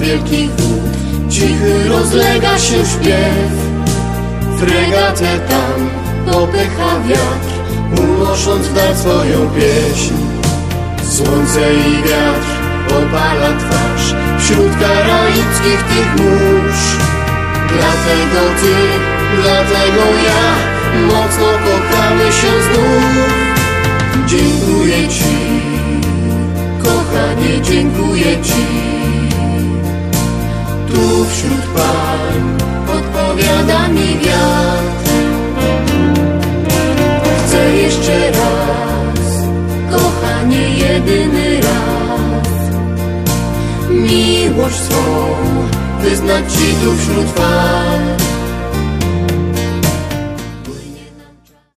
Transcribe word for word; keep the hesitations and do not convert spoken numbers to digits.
wielkich wód cichy rozlega się śpiew. Fregatę tam popycha wiatr, unosząc w dal swoją pieśń. Słońce i wiatr opala twarz wśród karaibskich tych mórz. Dlatego ty, dlatego ja mocno kochamy się znów. Dziękuję ci, kochanie, dziękuję ci. Tu wśród palm podpowiada mi wiatr. Chcę jeszcze raz, kochanie, jedyny raz miłość swą wyznać ci tu wśród fal.